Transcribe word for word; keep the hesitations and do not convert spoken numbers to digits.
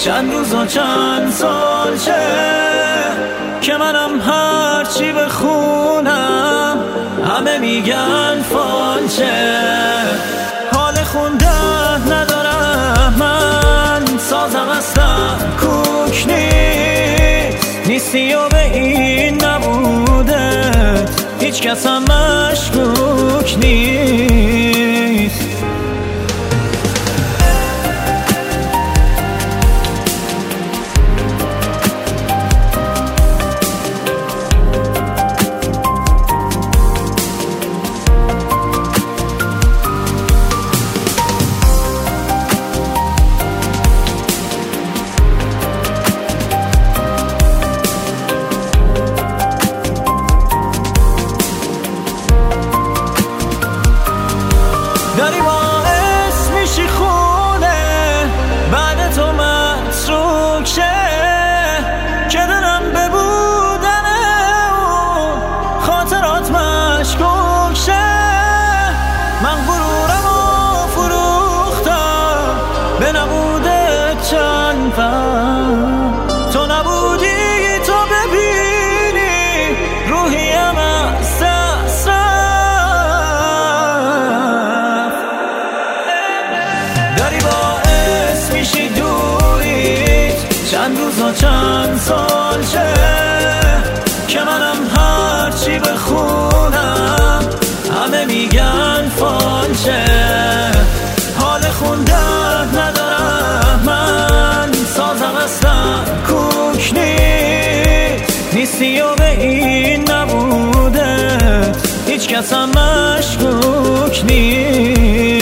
چند روز و چند سال شه که منم هرچی بخونم همه میگن فالشه. حال خوندن ندارم من، سازم اصلا کوک نیست، نیستی و به این نبوده هیچ کس هم مشکوک نیست. داری باعث میشی خونه بعد تو متروک شه که دارم به بودنه و خاطرات مشکوک شه. من غرورم و فروختم به نبوده چند پر، تو نبودی تو ببینی روحیم از دست داری باعث میشی دوریت چند روز و چند سال شه که منم هرچی بخونم همه میگن فالشه. حال خوندن ندارم من، سازم اصلا کوک نیست، نیستی و به این نبوده هیچ کس هم مشکوک نیست.